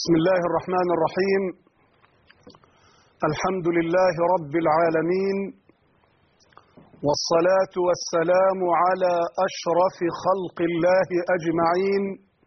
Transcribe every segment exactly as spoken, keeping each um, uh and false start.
بسم الله الرحمن الرحيم. الحمد لله رب العالمين، والصلاة والسلام على أشرف خلق الله أجمعين،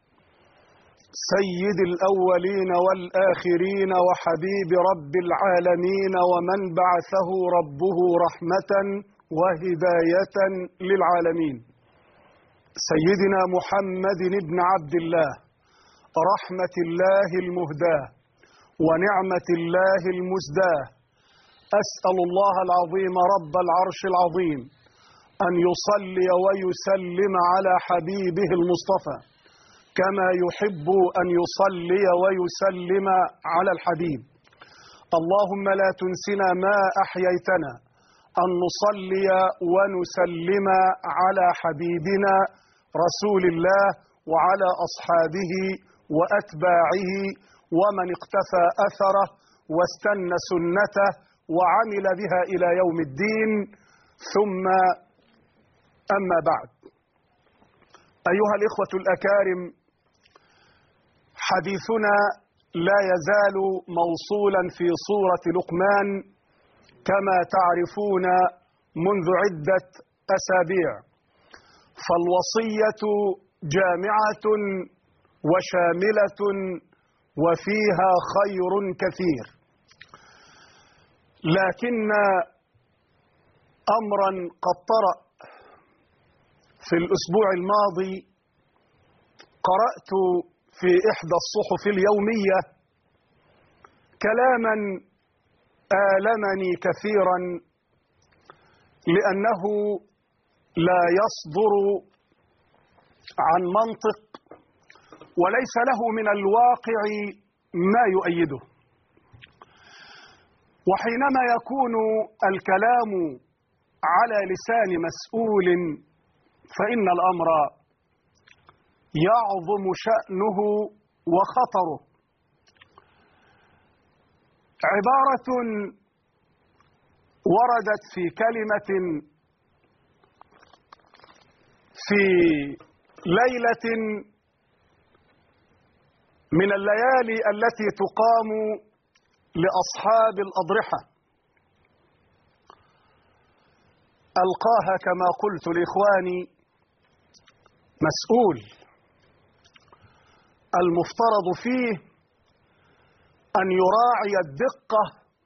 سيد الأولين والآخرين وحبيب رب العالمين، ومن بعثه ربه رحمة وهداية للعالمين، سيدنا محمد بن عبد الله، رحمة الله المهداة ونعمة الله المزداة. أسأل الله العظيم رب العرش العظيم أن يصلي ويسلم على حبيبه المصطفى كما يحب أن يصلي ويسلم على الحبيب. اللهم لا تنسنا ما أحييتنا أن نصلي ونسلم على حبيبنا رسول الله وعلى أصحابه وأتباعه ومن اقتفى أثره واستنى سنته وعمل بها إلى يوم الدين. ثم أما بعد، أيها الإخوة الأكارم، حديثنا لا يزال موصولا في سورة لقمان كما تعرفون منذ عدة أسابيع، فالوصية جامعة وشاملة وفيها خير كثير، لكن أمرا قد طرأ في الأسبوع الماضي. قرأت في إحدى الصحف اليومية كلاما آلمني كثيرا، لأنه لا يصدر عن منطق وليس له من الواقع ما يؤيده. وحينما يكون الكلام على لسان مسؤول فإن الأمر يعظم شأنه وخطره. عبارة وردت في كلمة في ليلة من الليالي التي تقام لأصحاب الأضرحة، ألقاها كما قلت لإخواني مسؤول المفترض فيه أن يراعي الدقة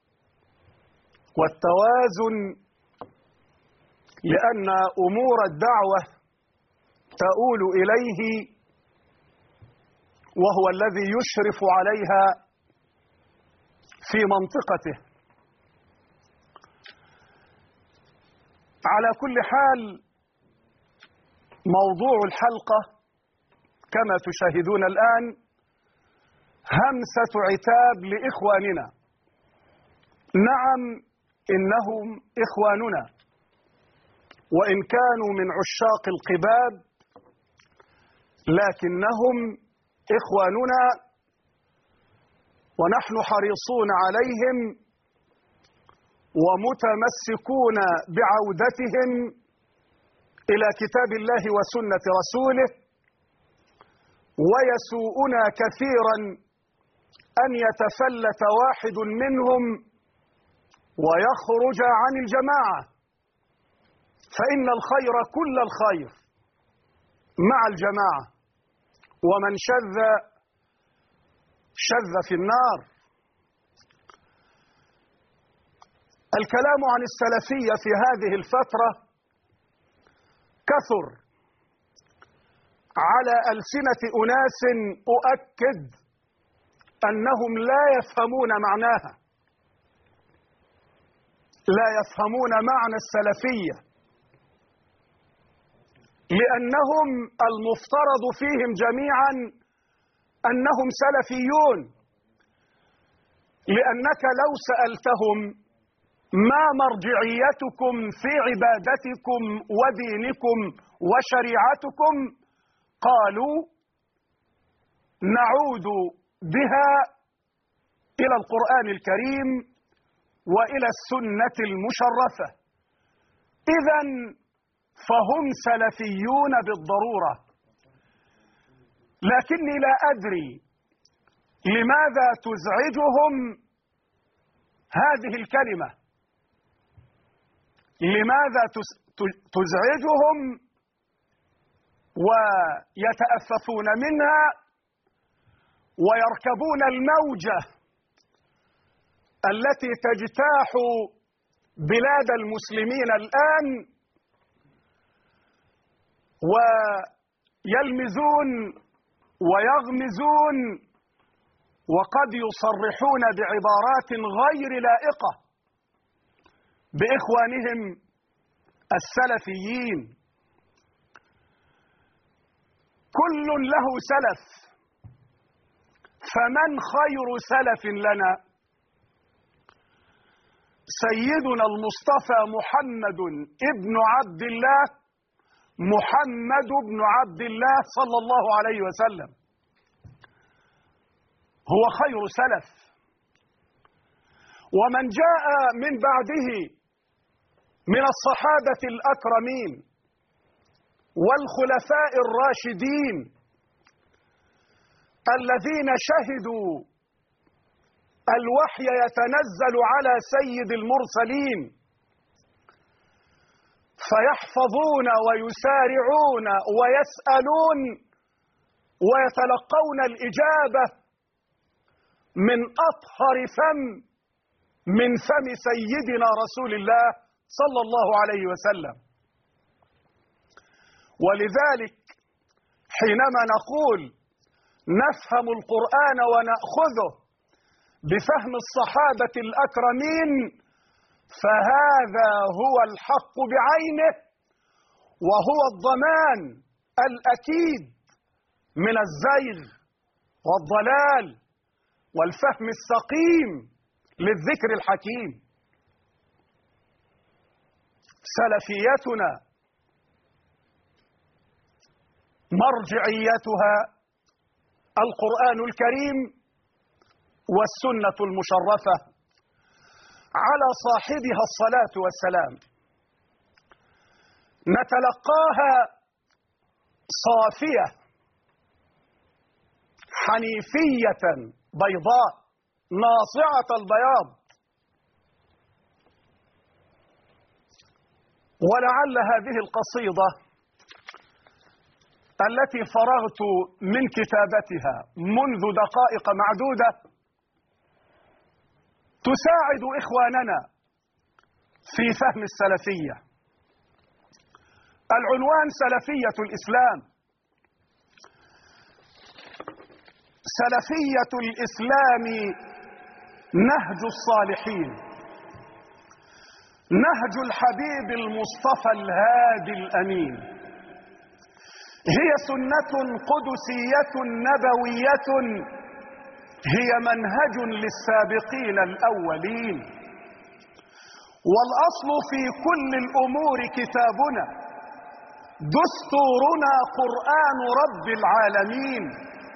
والتوازن، لأن أمور الدعوة تؤول إليه وهو الذي يشرف عليها في منطقته. على كل حال، موضوع الحلقة كما تشاهدون الآن همسة عتاب لإخواننا. نعم، إنهم إخواننا، وإن كانوا من عشاق القباب لكنهم إخواننا، ونحن حريصون عليهم ومتمسكون بعودتهم إلى كتاب الله وسنة رسوله. ويسوءنا كثيرا أن يتفلت واحد منهم ويخرج عن الجماعة، فإن الخير كل الخير مع الجماعة، ومن شذ شذ في النار. الكلام عن السلفية في هذه الفترة كثر على ألسنة أناس أؤكد أنهم لا يفهمون معناها، لا يفهمون معنى السلفية، لأنهم المفترض فيهم جميعا أنهم سلفيون، لأنك لو سألتهم ما مرجعيتكم في عبادتكم ودينكم وشريعتكم قالوا نعود بها إلى القرآن الكريم وإلى السنة المشرفة. إذن فهم سلفيون بالضرورة، لكني لا أدري لماذا تزعجهم هذه الكلمة؟ لماذا تزعجهم ويتأففون منها ويركبون الموجة التي تجتاح بلاد المسلمين الآن ويلمزون ويغمزون وقد يصرحون بعبارات غير لائقة بإخوانهم السلفيين؟ كل له سلف، فمن خير سلف لنا؟ سيدنا المصطفى محمد ابن عبد الله، محمد بن عبد الله صلى الله عليه وسلم هو خير سلف. ومن جاء من بعده من الصحابة الأكرمين والخلفاء الراشدين الذين شهدوا الوحي يتنزل على سيد المرسلين فيحفظون ويسارعون ويسألون ويتلقون الإجابة من أطهر فم من فم سيدنا رسول الله صلى الله عليه وسلم. ولذلك حينما نقول نفهم القرآن ونأخذه بفهم الصحابة الأكرمين فهذا هو الحق بعينه، وهو الضمان الأكيد من الزيغ والضلال والفهم السقيم للذكر الحكيم. سلفيتنا مرجعيتها القرآن الكريم والسنة المشرفة على صاحبها الصلاة والسلام. نتلقاها صافية حنيفية بيضاء ناصعة البياض. ولعل هذه القصيدة التي فرغت من كتابتها منذ دقائق معدودة تساعد إخواننا في فهم السلفية. العنوان سلفية الإسلام. سلفية الإسلام نهج الصالحين، نهج الحبيب المصطفى الهادي الأمين، هي سنة قدسية نبوية، هي منهج للسابقين الأولين. والأصل في كل الأمور كتابنا، دستورنا قرآن رب العالمين.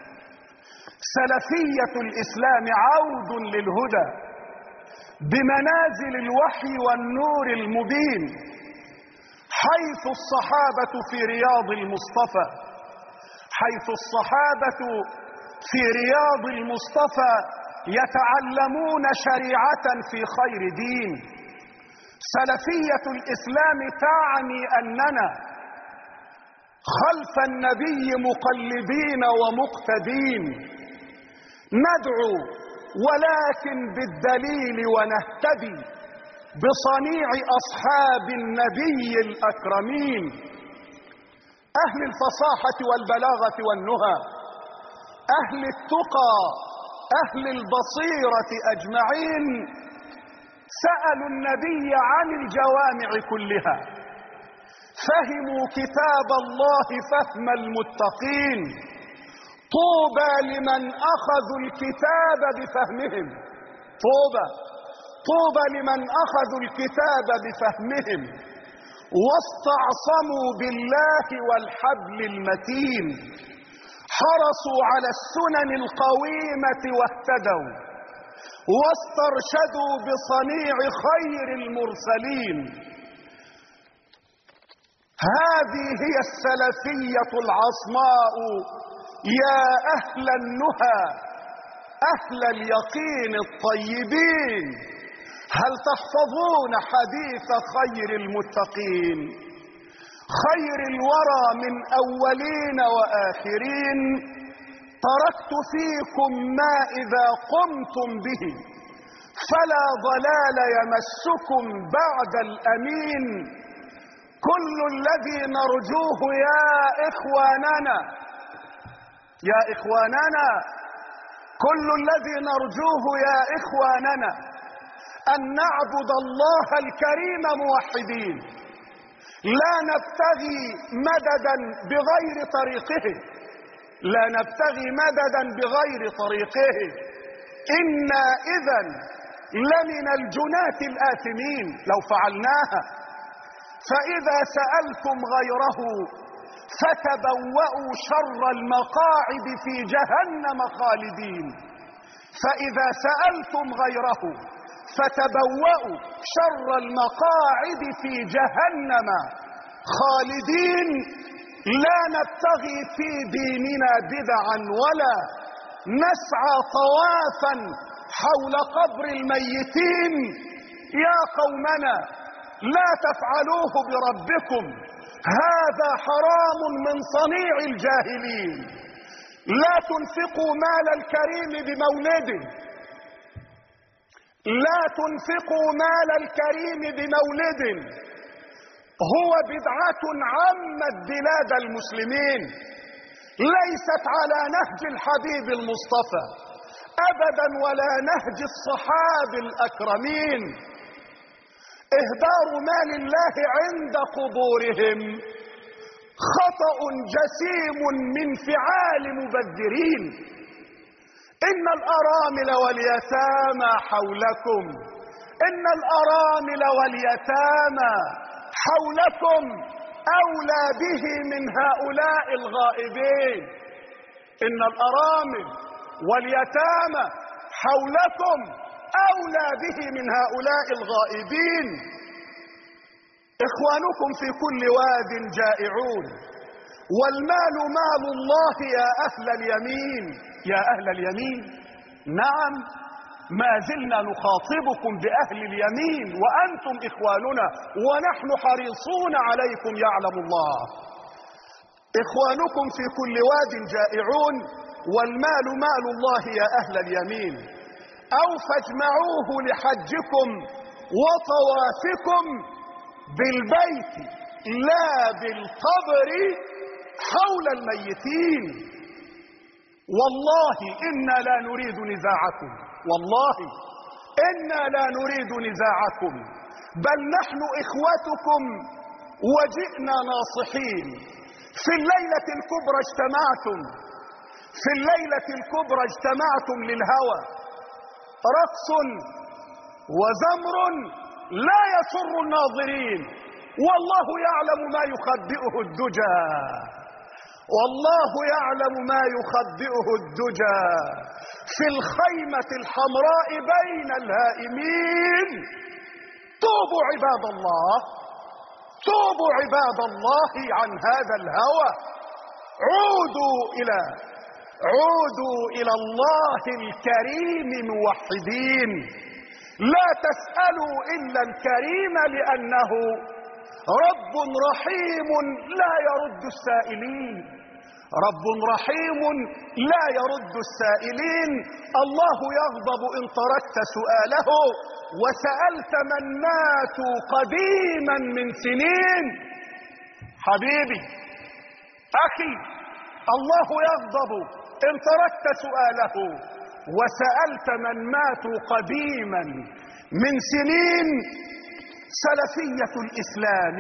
سلفية الإسلام عود للهدى بمنازل الوحي والنور المبين، حيث الصحابة في رياض المصطفى، حيث الصحابة في رياض المصطفى يتعلمون شريعة في خير دين. سلفية الإسلام تعني أننا خلف النبي مقلدين ومقتدين، ندعو ولكن بالدليل ونهتدي بصنيع أصحاب النبي الأكرمين، أهل الفصاحة والبلاغة والنهى، أهل التقى، أهل البصيرة أجمعين. سألوا النبي عن الجوامع كلها، فهموا كتاب الله فهم المتقين. طوبى لمن أخذوا الكتاب بفهمهم، طوبى طوبى لمن أخذوا الكتاب بفهمهم واستعصموا بالله والحبل المتين، حرصوا على السنن القويمة واهتدوا واسترشدوا بصنيع خير المرسلين. هذه هي السلفية العصماء يا أهل النهى، أهل اليقين الطيبين، هل تحفظون حديث خير المتقين، خير الورى من أولين وآخرين؟ تركت فيكم ما إذا قمتم به فلا ضلال يمسكم بعد الأمين. كل الذي نرجوه يا إخواننا يا إخواننا كل الذي نرجوه يا إخواننا أن نعبد الله الكريم موحدين، لا نبتغي مددا بغير طريقه لا نبتغي مددا بغير طريقه إنا إذن لمن الجناة الآثمين لو فعلناها. فإذا سألتم غيره فتبوأوا شر المقاعد في جهنم خالدين. فإذا سألتم غيره فتبوأوا شر المقاعد في جهنم خالدين. لا نبتغي في ديننا بدعا ولا نسعى طوافا حول قبر الميتين. يا قومنا لا تفعلوه بربكم، هذا حرام من صنيع الجاهلين. لا تنفقوا مال الكريم بمولده لا تنفقوا مال الكريم بمولد هو بدعة عمت بلاد المسلمين، ليست على نهج الحبيب المصطفى أبدا ولا نهج الصحاب الأكرمين. إهدار مال الله عند قبورهم خطأ جسيم من فعال مبذرين. إن الأرامل واليتامى حولكم إن الأرامل واليتامى حولكم أولى به من هؤلاء الغائبين. إن الأرامل واليتامى حولكم أولى به من هؤلاء الغائبين. إخوانكم في كل واد جائعون، والمال مال الله يا أهل اليمين. يا أهل اليمين، نعم، ما زلنا نخاطبكم بأهل اليمين وأنتم إخواننا، ونحن حريصون عليكم يعلم الله. إخوانكم في كل واد جائعون، والمال مال الله يا أهل اليمين. أو فاجمعوه لحجكم وطوافكم بالبيت لا بالقبر حول الميتين. والله إنا لا نريد نزاعكم والله إنا لا نريد نزاعكم، بل نحن إخوتكم وجئنا ناصحين. في الليلة الكبرى اجتمعتم في الليلة الكبرى اجتمعتم للهوى، رقص وزمر لا يسر الناظرين، والله يعلم ما يخبئه الدجى والله يعلم ما يخبئه الدجى في الخيمة الحمراء بين الهائمين. توبوا عباد الله توبوا عباد الله عن هذا الهوى. عودوا إلى عودوا إلى الله الكريم موحدين. لا تسألوا إلا الكريم لأنه رب رحيم لا يرد السائلين رب رحيم لا يرد السائلين. الله يغضب إن تركت سؤاله، وسألت من ماتوا قديما من سنين. حبيبي أخي، الله يغضب إن تركت سؤاله وسألت من ماتوا قديما من سنين. سلفية الإسلام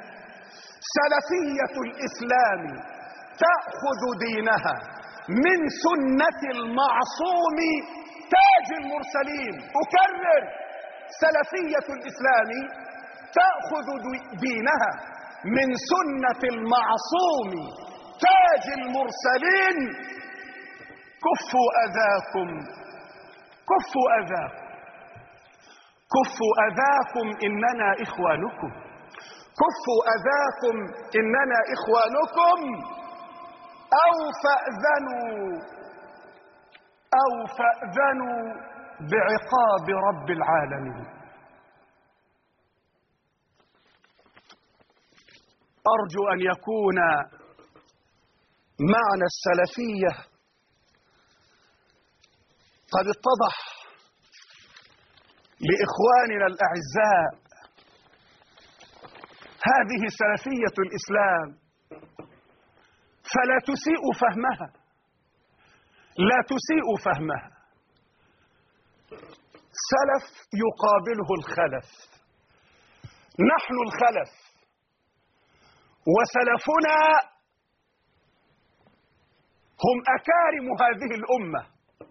سلفية الإسلام تأخذ دينها من سنة المعصوم تاج المرسلين. أكرر، سلفية الإسلام تأخذ دينها من سنة المعصوم تاج المرسلين. كفوا أذاكم كفوا أذاكم كفوا أذاكم إننا إخوانكم كفوا أذاكم إننا إخوانكم. أو فأذنوا أو فأذنوا بعقاب رب العالمين. أرجو أن يكون معنى السلفية قد اتضح لإخواننا الأعزاء. هذه سلفية الإسلام، فلا تسيء فهمها، لا تسيء فهمها. سلف يقابله الخلف، نحن الخلف، وسلفنا هم أكارم هذه الأمة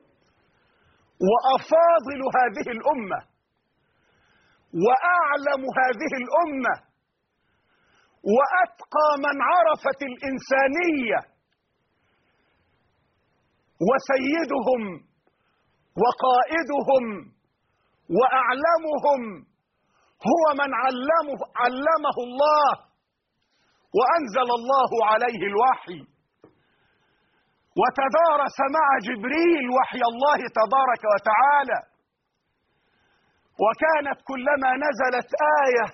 وأفاضل هذه الأمة وأعلم هذه الأمة وأتقى من عرفت الإنسانية، وسيدهم وقائدهم وأعلمهم هو من علمه, علمه الله وأنزل الله عليه الوحي، وتدارس مع جبريل وحي الله تبارك وتعالى، وكانت كلما نزلت آية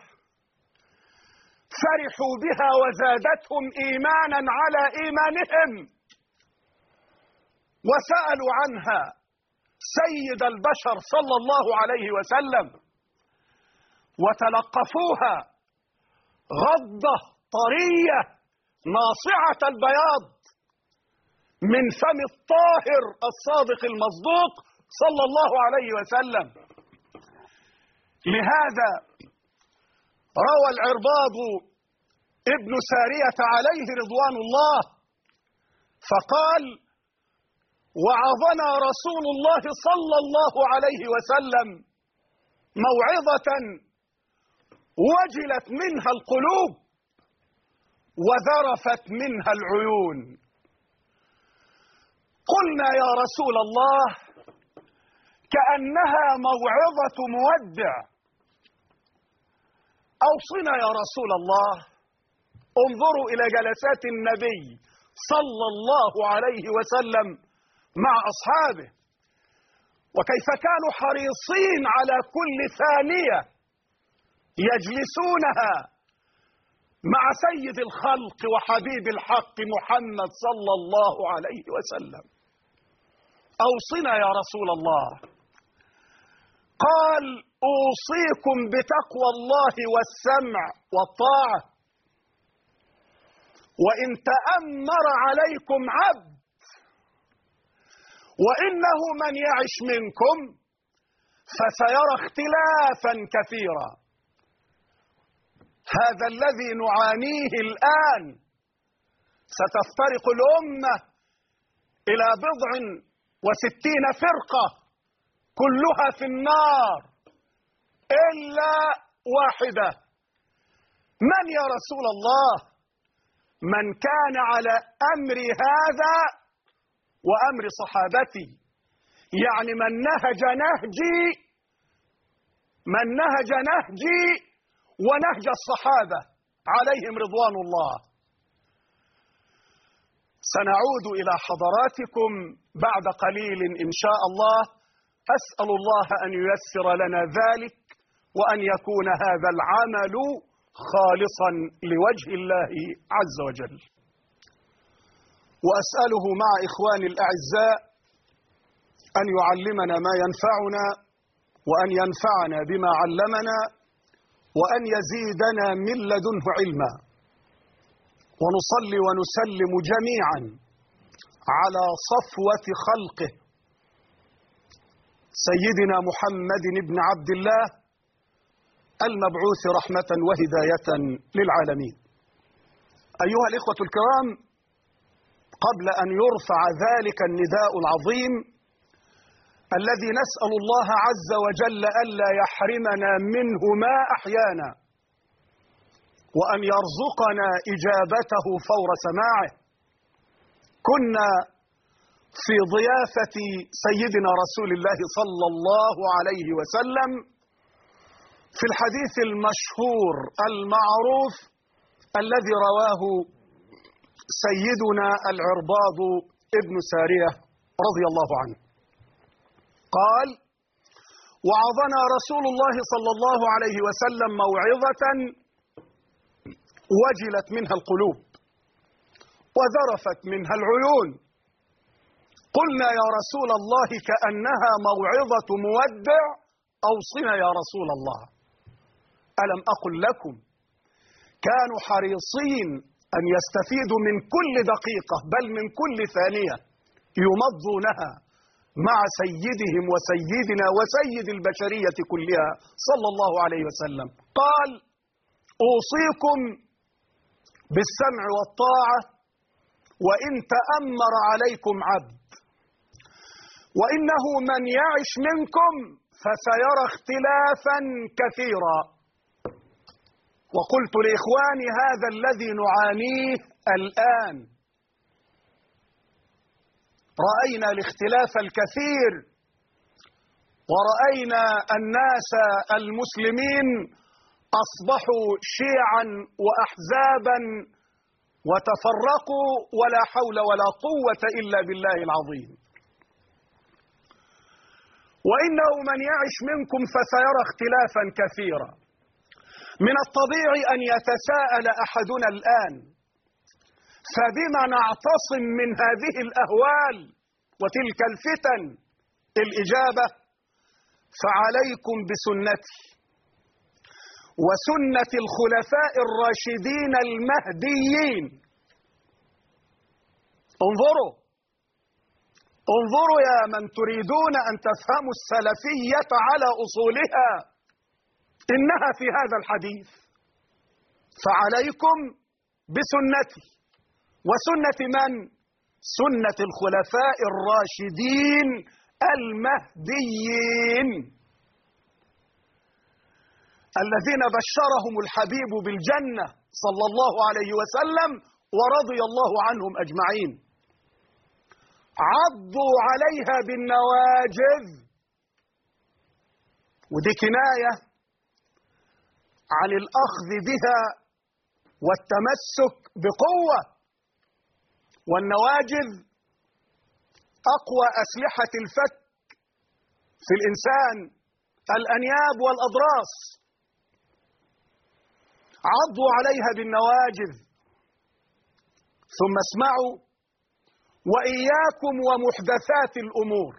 فرحوا بها وزادتهم إيمانا على إيمانهم، وسألوا عنها سيد البشر صلى الله عليه وسلم، وتلقفوها غضة طرية ناصعة البياض من فم الطاهر الصادق المصدوق صلى الله عليه وسلم. لهذا روى العرباض ابن سارية عليه رضوان الله فقال: وعظنا رسول الله صلى الله عليه وسلم موعظة وجلت منها القلوب وذرفت منها العيون. قلنا يا رسول الله كأنها موعظة مودع، أوصنا يا رسول الله. انظروا إلى جلسات النبي صلى الله عليه وسلم مع أصحابه، وكيف كانوا حريصين على كل ثانية يجلسونها مع سيد الخلق وحبيب الحق محمد صلى الله عليه وسلم. أوصنا يا رسول الله. قال: أوصيكم بتقوى الله والسمع والطاعة، وإن تأمر عليكم عبد، وإنه من يعش منكم فسيرى اختلافا كثيرا. هذا الذي نعانيه الآن. ستفترق الأمة إلى بضع وستين فرقة كلها في النار إلا واحدة. من يا رسول الله؟ من كان على أمر هذا وأمر صحابتي، يعني من نهج نهجي من نهج نهجي ونهج الصحابة عليهم رضوان الله. سنعود إلى حضراتكم بعد قليل إن شاء الله. أسأل الله أن ييسر لنا ذلك، وأن يكون هذا العمل خالصا لوجه الله عز وجل. وأسأله مع إخواني الأعزاء أن يعلمنا ما ينفعنا، وأن ينفعنا بما علمنا، وأن يزيدنا من لدنه علما. ونصلي ونسلم جميعا على صفوة خلقه سيدنا محمد بن عبد الله المبعوث رحمة وهداية للعالمين. أيها الإخوة الكرام، قبل أن يرفع ذلك النداء العظيم الذي نسأل الله عز وجل ألا يحرمنا منه ما أحيانا، وأن يرزقنا إجابته فور سماعه، كنا في ضيافة سيدنا رسول الله صلى الله عليه وسلم في الحديث المشهور المعروف الذي رواه سيدنا العرباض ابن سارية رضي الله عنه. قال: وعظنا رسول الله صلى الله عليه وسلم موعظة وجلت منها القلوب وذرفت منها العيون. قلنا: يا رسول الله كأنها موعظة مودع، أوصنا يا رسول الله. ألم أقل لكم كانوا حريصين أن يستفيدوا من كل دقيقة بل من كل ثانية يمضونها مع سيدهم وسيدنا وسيد البشرية كلها صلى الله عليه وسلم. قال: أوصيكم بالسمع والطاعة وإن تأمر عليكم عبد، وإنه من يعش منكم فسيرى اختلافا كثيرا. وقلت لإخواني: هذا الذي نعانيه الآن. رأينا الاختلاف الكثير، ورأينا الناس المسلمين أصبحوا شيعا وأحزابا وتفرقوا، ولا حول ولا قوة إلا بالله العظيم. وإنه من يعش منكم فسيرى اختلافا كثيرا. من الطبيعي أن يتساءل أحدنا الآن: فبما نعتصم من هذه الأهوال وتلك الفتن؟ الإجابة: فعليكم بسنتي وسنة الخلفاء الراشدين المهديين. انظروا انظروا يا من تريدون أن تفهموا السلفية على أصولها، إنها في هذا الحديث: فعليكم بسنتي وسنة من؟ سنة الخلفاء الراشدين المهديين الذين بشرهم الحبيب بالجنة صلى الله عليه وسلم ورضي الله عنهم أجمعين. عضوا عليها بالنواجذ، ودي كناية عن الأخذ بها والتمسك بقوة. والنواجذ أقوى أسلحة الفك في الإنسان، الأنياب والأضراس. عضوا عليها بالنواجذ. ثم اسمعوا: وإياكم ومحدثات الأمور.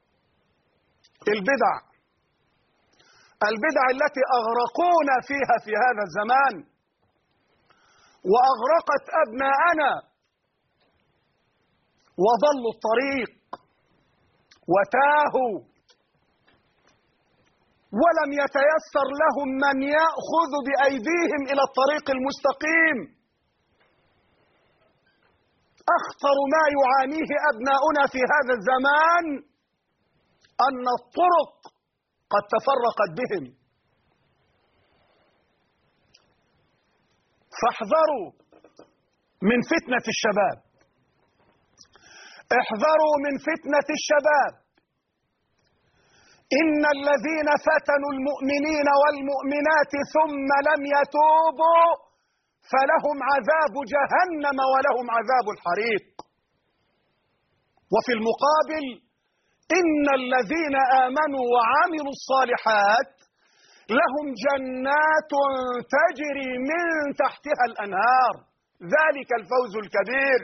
البدع البدع التي أغرقونا فيها في هذا الزمان وأغرقت أبناءنا وضلوا الطريق وتاهوا، ولم يتيسر لهم من يأخذ بأيديهم إلى الطريق المستقيم. أخطر ما يعانيه أبناؤنا في هذا الزمان أن الطرق قد تفرقت بهم. فاحذروا من فتنة الشباب، احذروا من فتنة الشباب. إن الذين فتنوا المؤمنين والمؤمنات ثم لم يتوبوا فلهم عذاب جهنم ولهم عذاب الحريق. وفي المقابل: إن الذين آمنوا وعملوا الصالحات لهم جنات تجري من تحتها الأنهار، ذلك الفوز الكبير.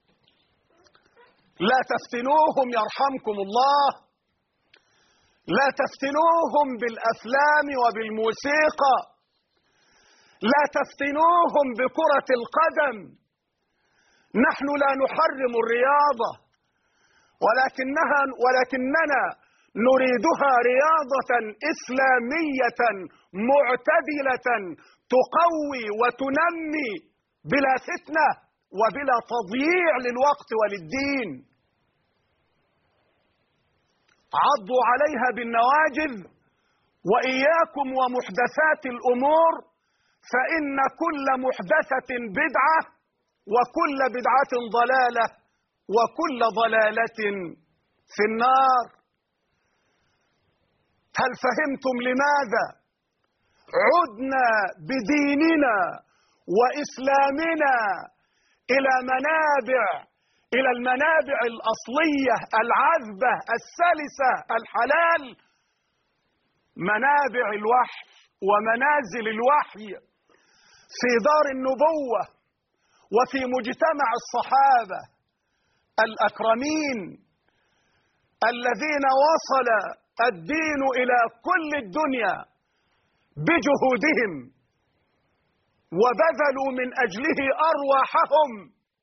لا تفتنوهم يرحمكم الله، لا تفتنوهم بالأفلام وبالموسيقى، لا تفتنوهم بكرة القدم. نحن لا نحرم الرياضة، ولكنها ولكننا نريدها رياضة إسلامية معتدلة تقوي وتنمي بلا فتنة وبلا تضييع للوقت وللدين. عضوا عليها بالنواجذ. وإياكم ومحدثات الأمور، فإن كل محدثة بدعة وكل بدعة ضلالة وكل ضلالة في النار. هل فهمتم لماذا عدنا بديننا وإسلامنا إلى منابع إلى المنابع الأصلية العذبة السلسة الحلال، منابع الوحي ومنازل الوحي في دار النبوة وفي مجتمع الصحابة الأكرمين الذين وصل الدين إلى كل الدنيا بجهودهم وبذلوا من أجله أرواحهم.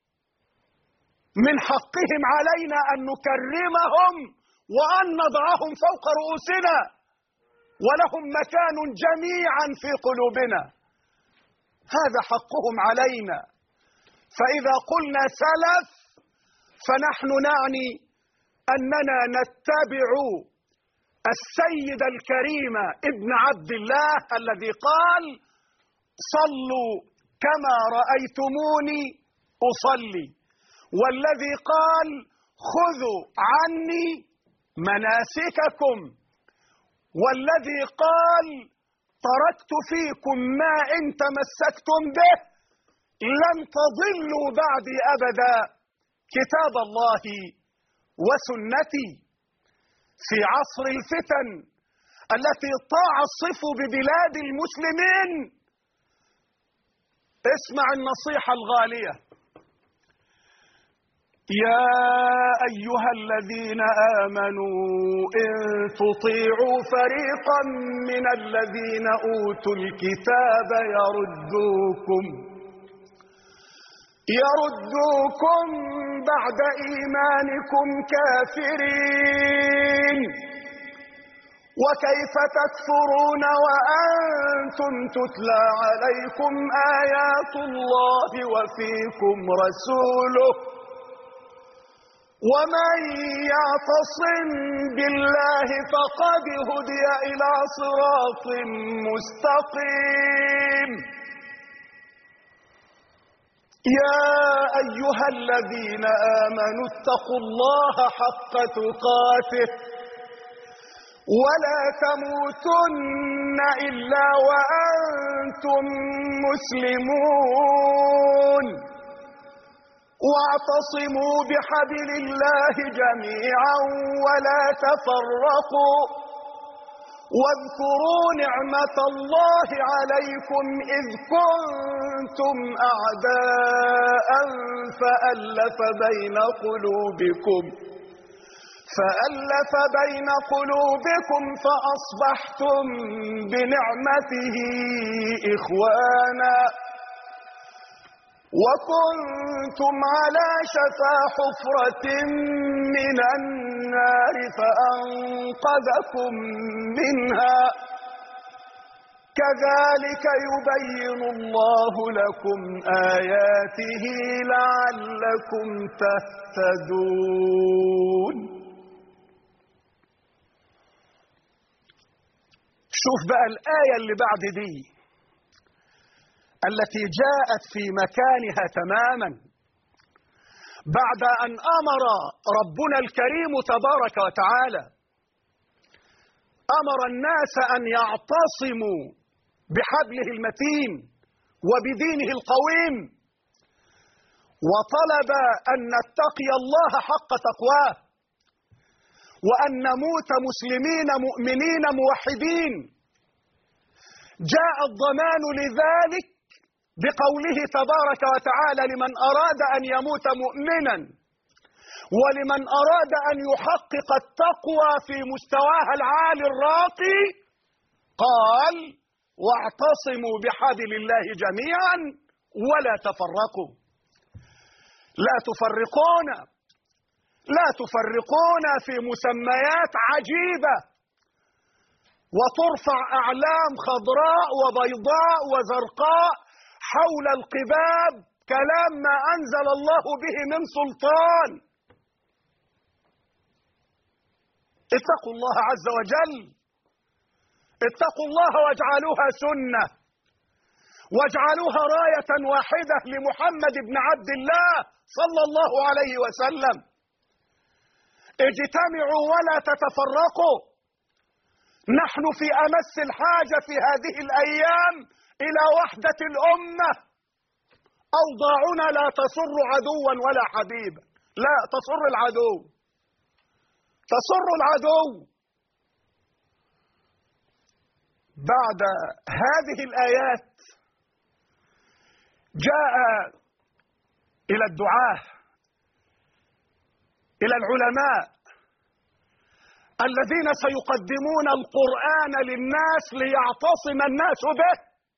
من حقهم علينا أن نكرمهم وأن نضعهم فوق رؤوسنا، ولهم مكان جميعا في قلوبنا، هذا حقهم علينا. فإذا قلنا سلف فنحن نعني أننا نتبع السيد الكريم ابن عبد الله الذي قال: صلوا كما رأيتموني أصلي، والذي قال: خذوا عني مناسككم، والذي قال: تركت فيكم ما إن تمسكتم به لن تضلوا بعدي أبدا، كتاب الله وسنتي. في عصر الفتن التي تعصف ببلاد المسلمين، اسمع النصيحة الغالية: يا أيها الذين آمنوا إن تطيعوا فريقا من الذين أوتوا الكتاب يردوكم يردوكم بعد إيمانكم كافرين، وكيف تكفرون وأنتم تتلى عليكم آيات الله وفيكم رسوله، ومن يعتصم بالله فقد هدي إلى صراط مستقيم. يا أيها الذين آمنوا اتقوا الله حق تقاته ولا تموتن إلا وأنتم مسلمون، واعتصموا بحبل الله جميعا ولا تفرقوا، واذكروا نعمة الله عليكم إذ كنتم أعداء فألف بين قلوبكم فألف بين قلوبكم فأصبحتم بنعمته إخوانا، وكنتم على شفا حفرة من النار فأنقذكم منها، كذلك يبين الله لكم آياته لعلكم تهتدون. شوف بقى الآية اللي بعد دي التي جاءت في مكانها تماما بعد أن أمر ربنا الكريم تبارك وتعالى أمر الناس أن يعتصموا بحبله المتين وبدينه القويم، وطلب أن نتقي الله حق تقواه، وأن نموت مسلمين مؤمنين موحدين. جاء الضمان لذلك بقوله تبارك وتعالى: لمن أراد أن يموت مؤمنا ولمن أراد أن يحقق التقوى في مستواها العالي الراقي، قال: واعتصموا بحبل الله جميعا ولا تفرقوا. لا تفرقون لا تفرقون في مسميات عجيبة، وترفع أعلام خضراء وبيضاء وزرقاء حول القباب، كلام ما أنزل الله به من سلطان. اتقوا الله عز وجل، اتقوا الله واجعلوها سنة، واجعلوها راية واحدة لمحمد بن عبد الله صلى الله عليه وسلم. اجتمعوا ولا تتفرقوا. نحن في أمس الحاجة في هذه الأيام إلى وحدة الأمة. أوضاعنا لا تسر عدوا ولا حبيبا، لا، تسر العدو، تسر العدو. بعد هذه الآيات جاء إلى الدعاة، إلى العلماء الذين سيقدمون القرآن للناس ليعتصم الناس به،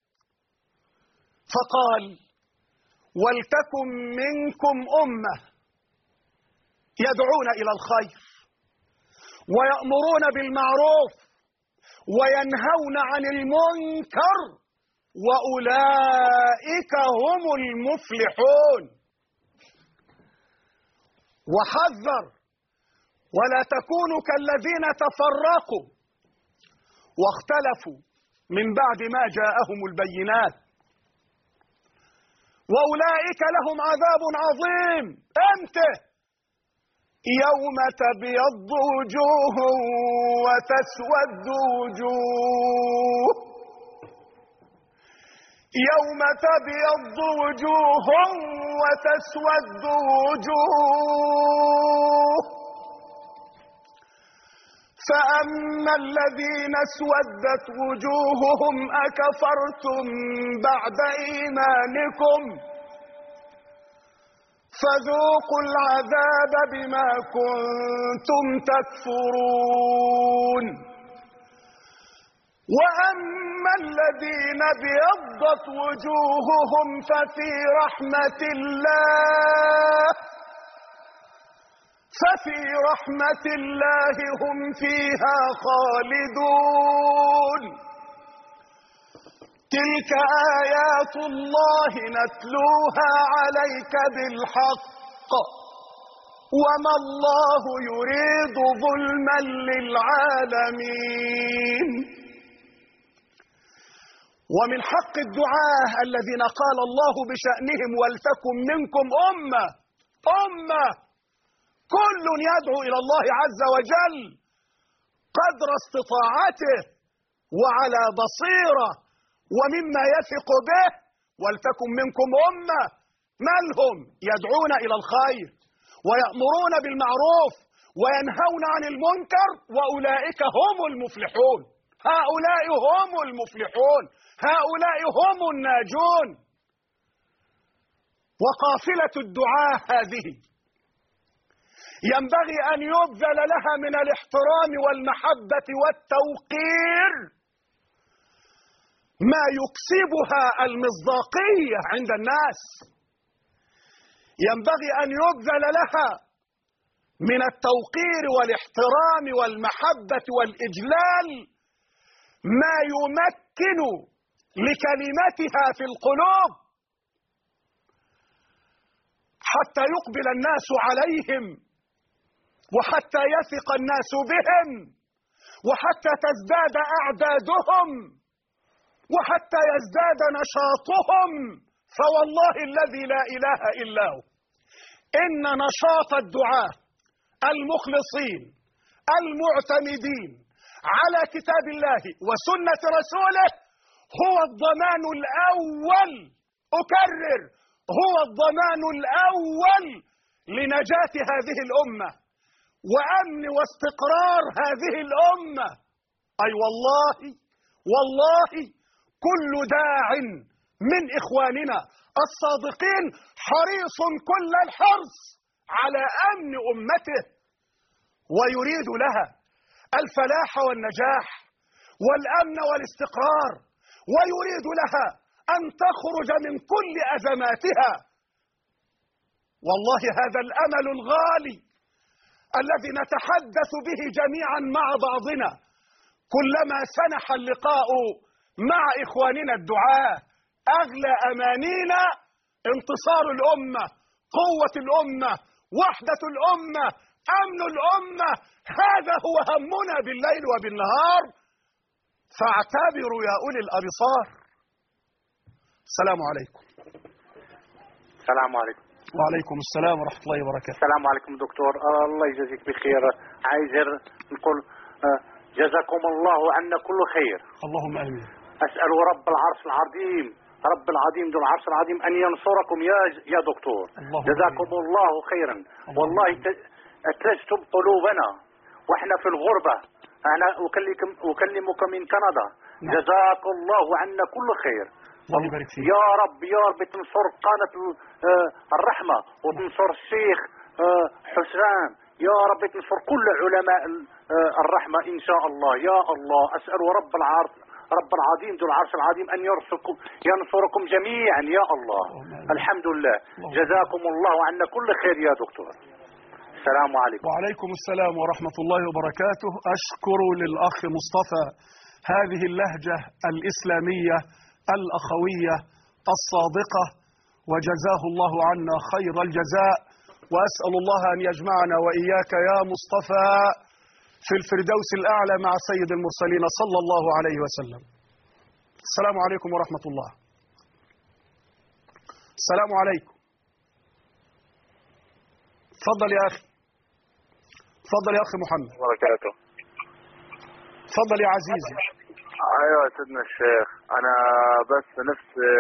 فقال: ولتكن منكم أمة يدعون إلى الخير ويأمرون بالمعروف وينهون عن المنكر وأولئك هم المفلحون. وحذر: ولا تكونوا كالذين تفرقوا واختلفوا من بعد ما جاءهم البينات وأولئك لهم عذاب عظيم. امتى؟ يوم تبيض وجوه وتسود وجوه، يوم تبيض وجوه وتسود وجوه، فأما الذين اسودت وجوههم أكفرتم بعد إيمانكم فذوقوا العذاب بما كنتم تكفرون. وأما الذين ابيضت وجوههم ففي رحمة الله ففي رحمة الله هم فيها خالدون. تلك آيات الله نتلوها عليك بالحق وما الله يريد ظلما للعالمين. ومن حق الدعاة الذين قال الله بشأنهم: ولتكن منكم أمة، أمة كل يدعو إلى الله عز وجل قدر استطاعته وعلى بصيرة ومما يثق به. ولتكن منكم أمة، من هم؟ يدعون إلى الخير ويأمرون بالمعروف وينهون عن المنكر وأولئك هم المفلحون. هؤلاء هم المفلحون، هؤلاء هم الناجون. وقافلة الدعاء هذه ينبغي أن يبذل لها من الاحترام والمحبة والتوقير ما يكسبها المصداقية عند الناس. ينبغي أن يبذل لها من التوقير والاحترام والمحبة والإجلال ما يمكن لكلمتها في القلوب حتى يقبل الناس عليهم وحتى يثق الناس بهم وحتى تزداد أعدادهم وحتى يزداد نشاطهم. فوالله الذي لا إله إلا هو إن نشاط الدعاة المخلصين المعتمدين على كتاب الله وسنة رسوله هو الضمان الأول، أكرر، هو الضمان الأول لنجاة هذه الأمة وأمن واستقرار هذه الأمة. أي والله والله كل داع من إخواننا الصادقين حريص كل الحرص على أمن أمته ويريد لها الفلاح والنجاح والأمن والاستقرار ويريد لها أن تخرج من كل أزماتها. والله هذا الأمل الغالي الذي نتحدث به جميعا مع بعضنا كلما سنح اللقاء مع إخواننا الدعاة. أغلى أمانينا انتصار الأمة، قوة الأمة، وحدة الأمة، أمن الأمة. هذا هو همنا بالليل وبالنهار. فاعتبروا يا أولي الأبصار. السلام عليكم. السلام عليكم. وعليكم السلام ورحمة الله وبركاته. السلام عليكم دكتور، الله يجازيك بخير. عايز نقول جزاكم الله عنا كل خير. اللهم آمين. أسأل رب العرش العظيم رب العظيم ذو العرش العظيم أن ينصركم يا يا دكتور. جزاكم الله خيرا. والله أتلجتم قلوبنا وإحنا في الغربة. أنا أكلمكم أكلمك من كندا. جزاكم الله عنا كل خير. الله يبارك فيك. يا رب يا رب تنصر قناة الرحمة وتنصر الشيخ حسام. يا رب تنصر كل علماء الرحمة إن شاء الله. يا الله أسأل رب العرش رب العظيم ذو العرش العظيم أن يرزقكم ينصركم جميعا يا الله. الحمد لله. جزاكم الله عنا كل خير يا دكتور. السلام عليكم. وعليكم السلام ورحمة الله وبركاته. أشكر للأخ مصطفى هذه اللهجة الإسلامية الأخوية الصادقة، وجزاه الله عنا خير الجزاء، وأسأل الله أن يجمعنا وإياك يا مصطفى في الفردوس الأعلى مع سيد المرسلين صلى الله عليه وسلم. السلام عليكم ورحمة الله. السلام عليكم. تفضل يا أخي. تفضل يا أخي محمد. بركاته. تفضل يا عزيزي. ايوه يا سيدنا الشيخ، انا بس نفسي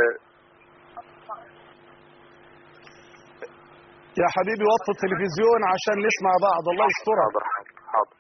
يا حبيبي وطي التلفزيون عشان نسمع بعض. الله يسترها. حاضر حاضر.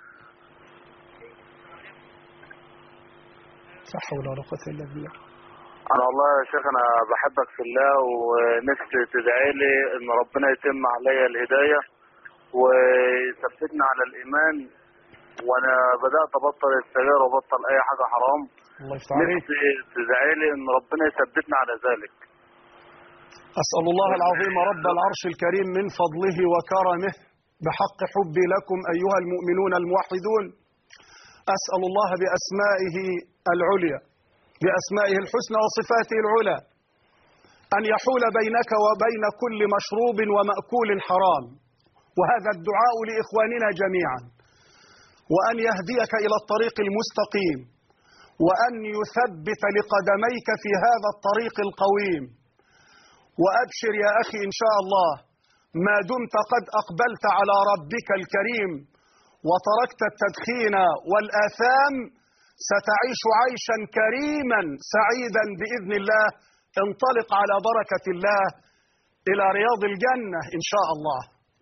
لا حول ولا قوة إلا بالله. انا والله يا شيخ انا بحبك في الله، ونفسي تدعي لي ان ربنا يتم عليا الهداية ويثبتني على الايمان، وانا بدأت ابطل السجاير وبطل اي حاجة حرام. الله يفتح عليك. نفسي تدعي لي ان ربنا يثبتني على ذلك. أسأل الله العظيم رب العرش الكريم من فضله وكرمه بحق حبي لكم أيها المؤمنون الموحدون، أسأل الله بأسمائه العليا بأسمائه الحسنى وصفاته العلى أن يحول بينك وبين كل مشروب ومأكول حرام، وهذا الدعاء لإخواننا جميعا، وأن يهديك إلى الطريق المستقيم، وأن يثبت لقدميك في هذا الطريق القويم. وأبشر يا أخي إن شاء الله ما دمت قد أقبلت على ربك الكريم وتركت التدخين والآثام، ستعيش عيشا كريما سعيدا بإذن الله. انطلق على بركة الله إلى رياض الجنة إن شاء الله.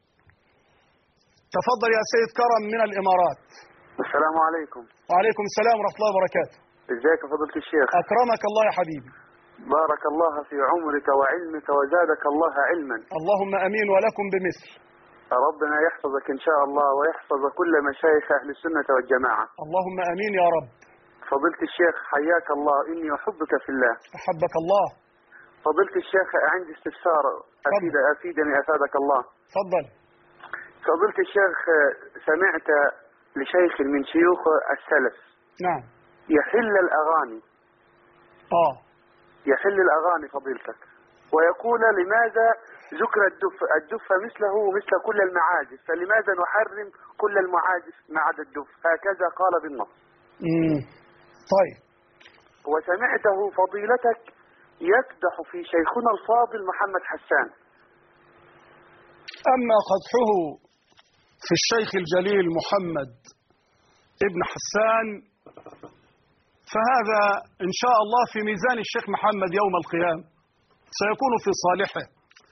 تفضل يا سيد كرم من الإمارات. السلام عليكم. وعليكم السلام ورحمة الله وبركاته. ازيك يا فضيلة الشيخ؟ أكرمك الله يا حبيبي. بارك الله في عمرك وعلمك وزادك الله علما. اللهم أمين ولكم بمثل. ربنا يحفظك إن شاء الله ويحفظ كل مشايخ أهل السنة والجماعة. اللهم أمين يا رب. فضيلة الشيخ حياك الله، إني أحبك في الله. أحبك الله. فضيلة الشيخ عندي استفسار أفيد أفيدني أفادك الله. تفضل. فضيلة الشيخ سمعت لشيخ من شيوخ السلف نعم يحل الأغاني. آه يحل الأغاني فضيلتك، ويقول لماذا ذكر الدف الدف مثله مثل كل المعازف، فلماذا نحرم كل المعازف ما عدا الدف؟ هكذا قال بالنص. امم طيب. وسمعته فضيلتك يكدح في شيخنا الفاضل محمد حسان. أما قدحه في الشيخ الجليل محمد ابن حسان فهذا إن شاء الله في ميزان الشيخ محمد يوم القيامة، سيكون في صالحه،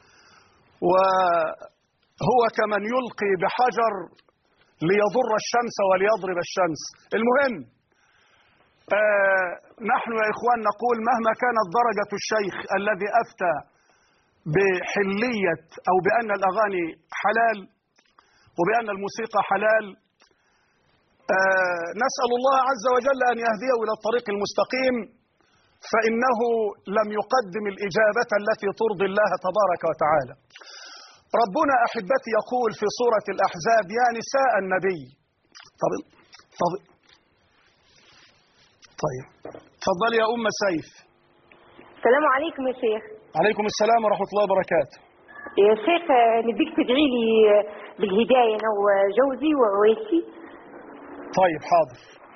وهو كمن يلقي بحجر ليضر الشمس وليضرب الشمس. المهم آه نحن يا إخوان نقول مهما كانت درجة الشيخ الذي أفتى بحلية أو بأن الأغاني حلال وبأن الموسيقى حلال، آه نسأل الله عز وجل أن يهديه إلى الطريق المستقيم، فإنه لم يقدم الإجابة التي ترضي الله تبارك وتعالى. ربنا أحبتي يقول في سورة الأحزاب: يا نساء النبي. طب طب طيب تفضلي يا أم سيف. السلام عليكم يا شيخ. عليكم السلام ورحمة الله وبركاته. يا شيخ نبيك تدعي لي بالهداية أنا وجوزي وعويسي. طيب حاضر.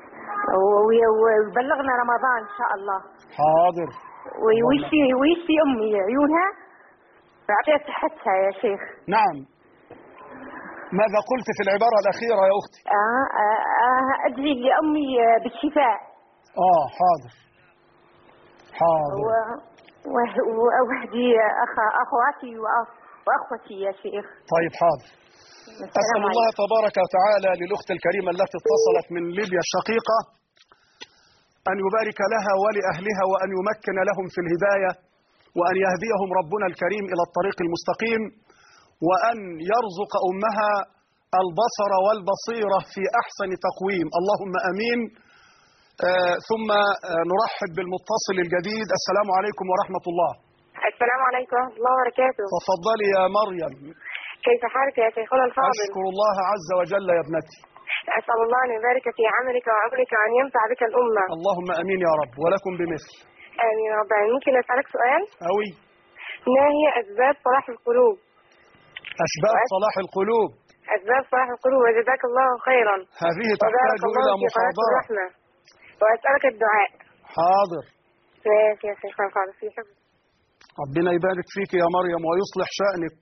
وبلغنا رمضان إن شاء الله. حاضر. ويشفي ويشفي أمي عيونها ويعطيها صحتها يا شيخ. نعم. ماذا قلت في العبارة الأخيرة يا أختي؟ آه, آه, آه أدعي لأمي بالشفاء. آه حاضر حاضر. و... وأهدي أخ أخواتي وأخوتي يا شيخ. طيب حاضر. أسأل الله تبارك وتعالى للأخت الكريمة التي اتصلت من ليبيا الشقيقة أن يبارك لها ولأهلها وأن يمكن لهم في الهداية وأن يهديهم ربنا الكريم إلى الطريق المستقيم وأن يرزق أمها البصر والبصيرة في أحسن تقويم، اللهم أمين. آه ثم آه نرحب بالمتصل الجديد. السلام عليكم ورحمة الله. السلام عليكم ورحمة الله وبركاته. تفضلي يا مريم. كيف حالك يا شيخنا الفاضل؟ أشكر الله عز وجل يا ابنتي. أسأل الله أن يبارك في عملك وعمرك وأن ينفع بك الأمة. اللهم أمين يا رب ولكم بمثل. آمين يا رب. ممكن أسألك سؤال؟ أوي. ما هي أسباب صلاح القلوب؟ أسباب صلاح القلوب. أسباب صلاح القلوب، وجزاك الله خيرا. هذه تحتاج إلى محاضرة. وأسألك الدعاء. حاضر. ماشي يا شيخنا الفاضل، في حفظ. ربنا يبارك فيك يا مريم ويصلح شأنك.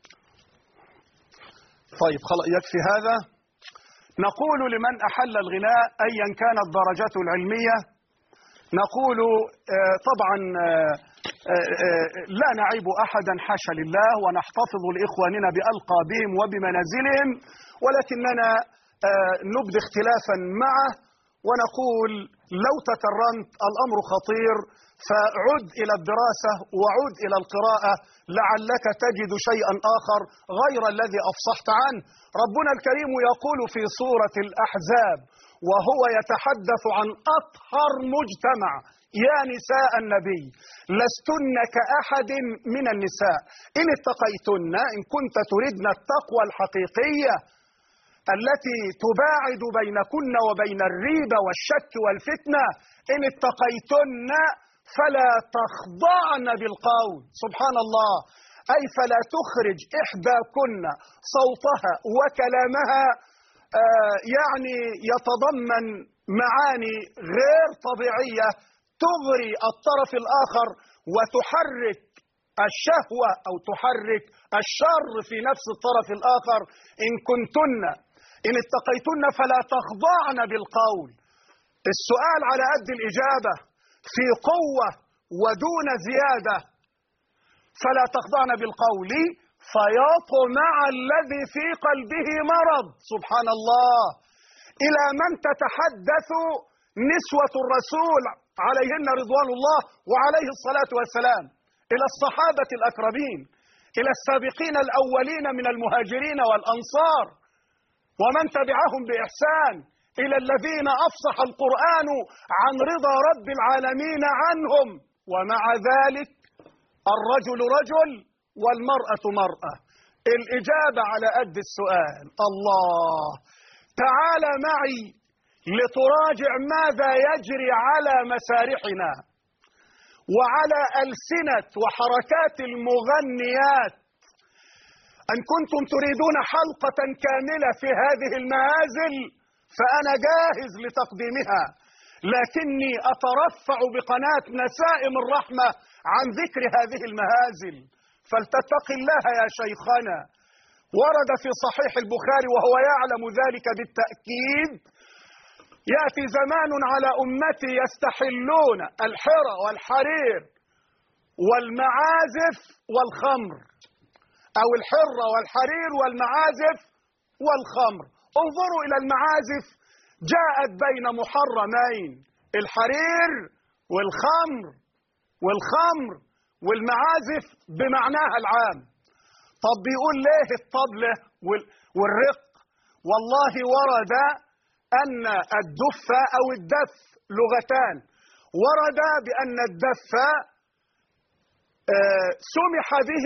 طيب خلاص يكفي هذا. نقول لمن أحل الغناء أيا كانت درجته العلمية، نقول آه طبعا آه آه لا نعيب أحدا حاشا لله، ونحتفظ لإخواننا بألقابهم وبمنازلهم، ولكننا آه نبدي اختلافا معه ونقول لو تكرمت الأمر خطير فعد إلى الدراسة وعد إلى القراءة لعلك تجد شيئا آخر غير الذي أفصحت عنه. ربنا الكريم يقول في سورة الأحزاب وهو يتحدث عن أطهر مجتمع: يا نساء النبي لستن كأحد من النساء إن اتقيتن، إن كنت تردن التقوى الحقيقية التي تباعد بينكن وبين الريبة والشك والفتنة، إن اتقيتن فلا تخضعن بالقول. سبحان الله، أي فلا تخرج إحداكن صوتها وكلامها آه يعني يتضمن معاني غير طبيعية تغري الطرف الآخر وتحرك الشهوة أو تحرك الشر في نفس الطرف الآخر. إن كنتن إن اتقيتن فلا تخضعن بالقول. السؤال على قد الإجابة في قوة ودون زيادة. فلا تخضعن بالقول فيطمع الذي في قلبه مرض. سبحان الله، إلى من تتحدث نسوة الرسول عليهن رضوان الله وعليه الصلاة والسلام؟ إلى الصحابة الأكرمين، إلى السابقين الأولين من المهاجرين والأنصار ومن تبعهم بإحسان، إلى الذين أفصح القرآن عن رضا رب العالمين عنهم. ومع ذلك الرجل رجل والمرأة مرأة. الإجابة على قد السؤال. الله، تعال معي لتراجع ماذا يجري على مسارحنا وعلى ألسنة وحركات المغنيات. أن كنتم تريدون حلقة كاملة في هذه المهازل فأنا جاهز لتقديمها، لكني أترفع بقناة نسائم الرحمة عن ذكر هذه المهازل. فلتتق الله يا شيخنا. ورد في صحيح البخاري وهو يعلم ذلك بالتأكيد: يأتي زمان على أمتي يستحلون الحرى والحرير والمعازف والخمر، أو الحرة والحرير والمعازف والخمر. انظروا إلى المعازف، جاءت بين محرمين: الحرير والخمر، والخمر والمعازف بمعناها العام. طب بيقول ليه الطبلة والرق؟ والله ورد أن الدف أو الدف لغتان. ورد بأن الدف سمح به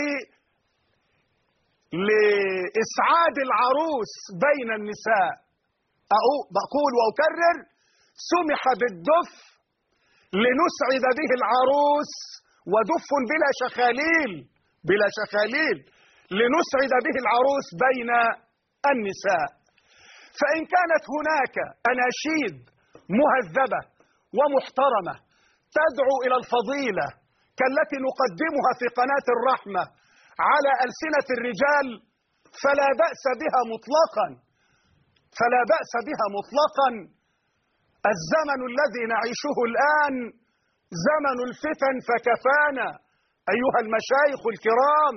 لإسعاد العروس بين النساء. بقول وأكرر: سمح بالدف لنسعد به العروس، ودف بلا شخاليل بلا شخاليل لنسعد به العروس بين النساء. فإن كانت هناك أناشيد مهذبة ومحترمة تدعو إلى الفضيلة كالتي نقدمها في قناة الرحمة على ألسنة الرجال فلا بأس بها مطلقا، فلا بأس بها مطلقا. الزمن الذي نعيشه الآن زمن الفتن فكفانا. أيها المشايخ الكرام،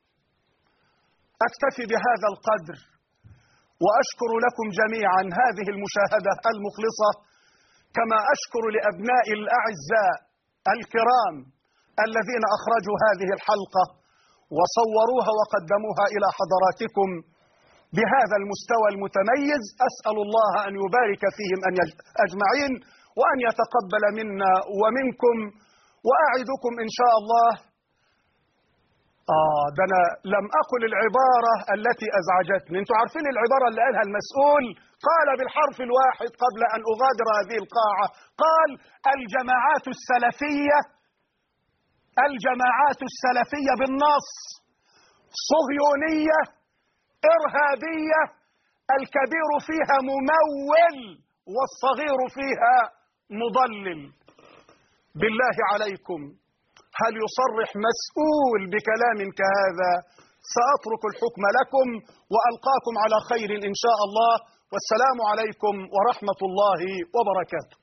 أكتفي بهذا القدر وأشكر لكم جميعا هذه المشاهدة المخلصة، كما أشكر لأبناء الأعزاء الكرام الذين أخرجوا هذه الحلقة وصوروها وقدموها إلى حضراتكم بهذا المستوى المتميز. أسأل الله أن يبارك فيهم أن أجمعين وأن يتقبل منا ومنكم، وأعدكم إن شاء الله. آه ده أنا لم أقل العبارة التي أزعجتني. أنتوا عارفين العبارة اللي قالها المسؤول؟ قال بالحرف الواحد قبل أن أغادر هذه القاعة، قال: الجماعات السلفية الجماعات السلفية بالنص صهيونية إرهابية، الكبير فيها ممول والصغير فيها مضلل. بالله عليكم، هل يصرح مسؤول بكلام كهذا؟ سأترك الحكم لكم وألقاكم على خير إن شاء الله، والسلام عليكم ورحمة الله وبركاته.